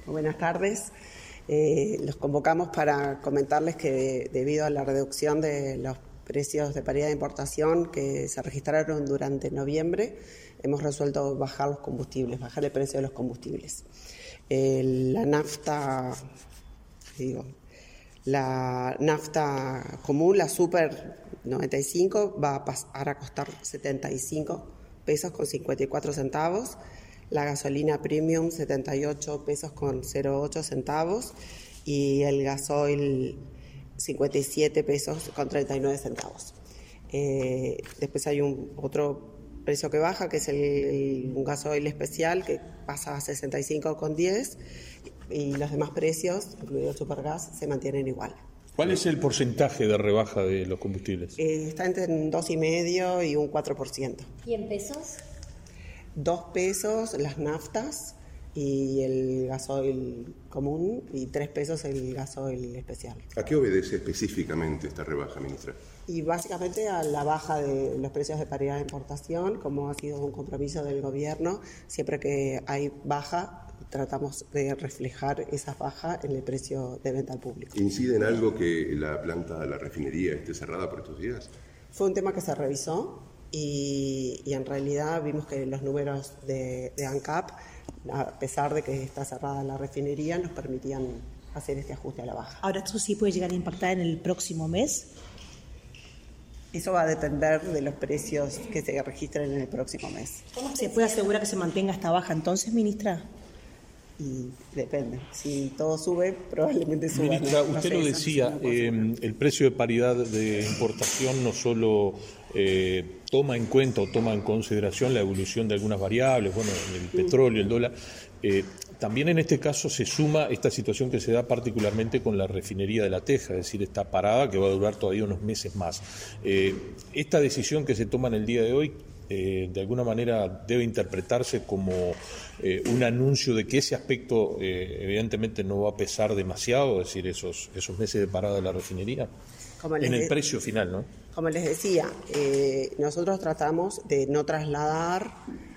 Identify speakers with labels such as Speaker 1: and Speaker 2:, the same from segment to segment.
Speaker 1: Buenas tardes. Los convocamos para comentarles que debido a la reducción de los precios de paridad de importación que se registraron durante noviembre, hemos resuelto bajar los combustibles, bajar el precio de los combustibles. La nafta común, la Super 95, va a pasar a costar 75 pesos con 54 centavos. La gasolina premium 78 pesos con 08 centavos y el gasoil 57 pesos con 39 centavos. Después hay otro precio que baja, que es un gasoil especial, que pasa a 65,10, y los demás precios, incluido el supergas, se mantienen igual.
Speaker 2: ¿Cuál es el porcentaje de rebaja de los combustibles?
Speaker 1: Está entre un 2,5% y un 4%.
Speaker 3: ¿Y en pesos?
Speaker 1: 2 pesos las naftas y el gasoil común, y 3 pesos el gasoil especial.
Speaker 4: ¿A qué obedece específicamente esta rebaja, ministra?
Speaker 1: Y básicamente a la baja de los precios de paridad de importación, como ha sido un compromiso del gobierno. Siempre que hay baja, tratamos de reflejar esa baja en el precio de venta al público.
Speaker 4: ¿Incide en algo que la refinería esté cerrada por estos días?
Speaker 1: Fue un tema que se revisó y en realidad vimos que los números de ANCAP, a pesar de que está cerrada la refinería, nos permitían hacer este ajuste a la baja.
Speaker 5: Ahora, ¿esto sí puede llegar a impactar en el próximo mes?
Speaker 1: Eso va a depender de los precios que se registren en el próximo mes.
Speaker 5: ¿Se puede asegurar que se mantenga esta baja entonces, ministra?
Speaker 1: Y depende. Si todo sube, probablemente suba.
Speaker 2: Ministra, usted lo decía, el precio de paridad de importación no solo toma en cuenta o toma en consideración la evolución de algunas variables, el petróleo, el dólar. También en este caso se suma esta situación que se da particularmente con la refinería de La Teja, es decir, esta parada que va a durar todavía unos meses más. Esta decisión que se toma en el día de hoy, de alguna manera debe interpretarse como un anuncio de que ese aspecto evidentemente no va a pesar demasiado, es decir, esos meses de parada de la refinería en el precio final, ¿no?
Speaker 1: Como les decía, nosotros tratamos de no trasladar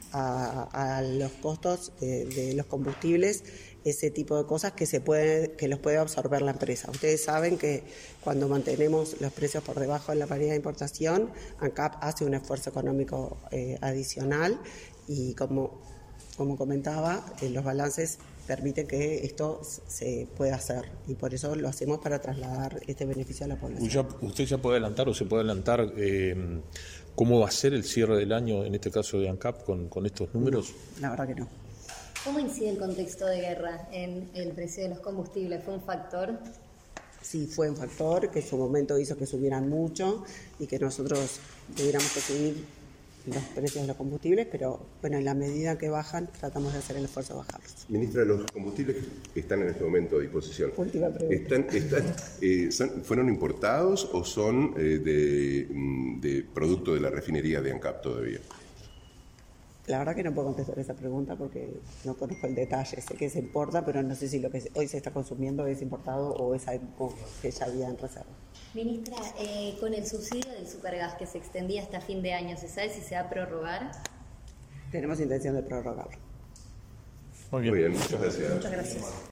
Speaker 1: a los costos de los combustibles ese tipo de cosas que los puede absorber la empresa. Ustedes saben que cuando mantenemos los precios por debajo de la paridad de importación, ANCAP hace un esfuerzo económico adicional y como comentaba, los balances permiten que esto se pueda hacer y por eso lo hacemos para trasladar este beneficio a la población.
Speaker 2: ¿Usted ya puede adelantar o se puede adelantar cómo va a ser el cierre del año, en este caso de ANCAP, con estos números?
Speaker 1: La verdad que no.
Speaker 3: ¿Cómo incide el contexto de guerra en el precio de los combustibles? ¿Fue un factor?
Speaker 1: Sí, fue un factor que en su momento hizo que subieran mucho y que nosotros tuviéramos que subir los precios de los combustibles, pero en la medida que bajan, tratamos de hacer el esfuerzo de bajarlos.
Speaker 4: Ministra, los combustibles que están en este momento a disposición,
Speaker 1: última pregunta.
Speaker 4: ¿Fueron importados o son de producto de la refinería de ANCAP todavía?
Speaker 1: La verdad que no puedo contestar esa pregunta porque no conozco el detalle. Sé que se importa, pero no sé si lo que hoy se está consumiendo es importado o es algo que ya había en reserva.
Speaker 3: Ministra, con el subsidio del supergas que se extendía hasta fin de año, ¿se sabe si se va a prorrogar?
Speaker 1: Tenemos intención de prorrogarlo.
Speaker 2: Muy bien,
Speaker 4: muchas gracias.
Speaker 5: Muchas gracias.